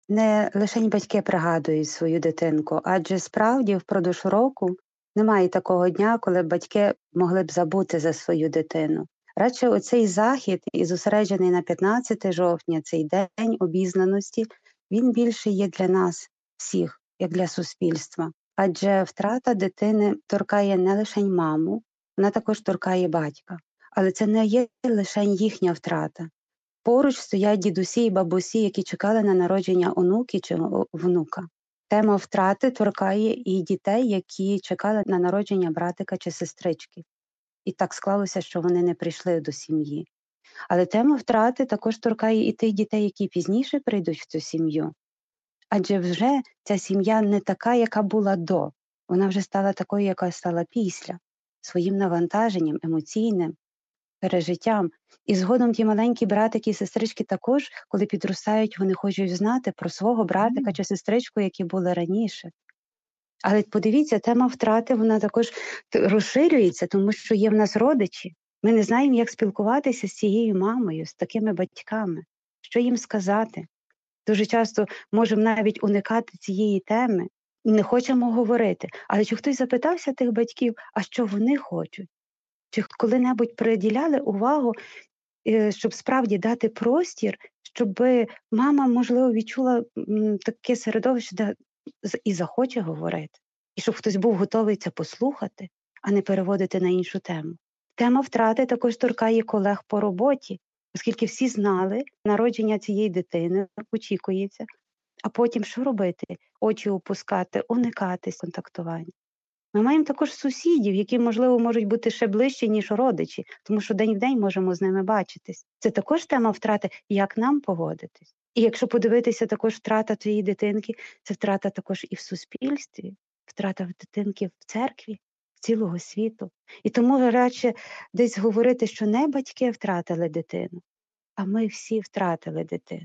Не лишень батьки пригадують свою дитинку, адже справді впродовж року немає такого дня, коли батьки могли б забути за свою дитину. Радше оцей захід, і зосереджений на 15 жовтня, цей день обізнаності, він більше є для нас всіх, як для суспільства. Адже втрата дитини торкає не лишень маму, вона також торкає батька. Але це не є лишень їхня втрата. Поруч стоять дідусі і бабусі, які чекали на народження онуки чи внука. Тема втрати торкає і дітей, які чекали на народження братика чи сестрички. І так склалося, що вони не прийшли до сім'ї. Але тема втрати також торкає і тих дітей, які пізніше прийдуть в цю сім'ю. Адже вже ця сім'я не така, яка була до. Вона вже стала такою, яка стала після, своїм навантаженням, емоційним пережиттям. І згодом ті маленькі братики і сестрички також, коли підростають, вони хочуть знати про свого братика чи сестричку, які були раніше. Але подивіться, тема втрати, вона також розширюється, тому що є в нас родичі. Ми не знаємо, як спілкуватися з цією мамою, з такими батьками, що їм сказати. Дуже часто можемо навіть уникати цієї теми, не хочемо говорити. Але чи хтось запитався тих батьків, а що вони хочуть? Чи коли-небудь приділяли увагу, щоб справді дати простір, щоб мама, можливо, відчула таке середовище, де і захоче говорити, і щоб хтось був готовий це послухати, а не переводити на іншу тему. Тема втрати також торкає колег по роботі, оскільки всі знали, народження цієї дитини очікується, а потім що робити? Очі опускати, уникати контактування. Ми маємо також сусідів, які, можливо, можуть бути ще ближче, ніж родичі, тому що день в день можемо з ними бачитись. Це також тема втрати, як нам поводитись. І якщо подивитися також втрата твоєї дитинки, це втрата також і в суспільстві, втрата дитинки в церкві, цілого світу. І тому радше десь говорити, що не батьки втратили дитину, а ми всі втратили дитину.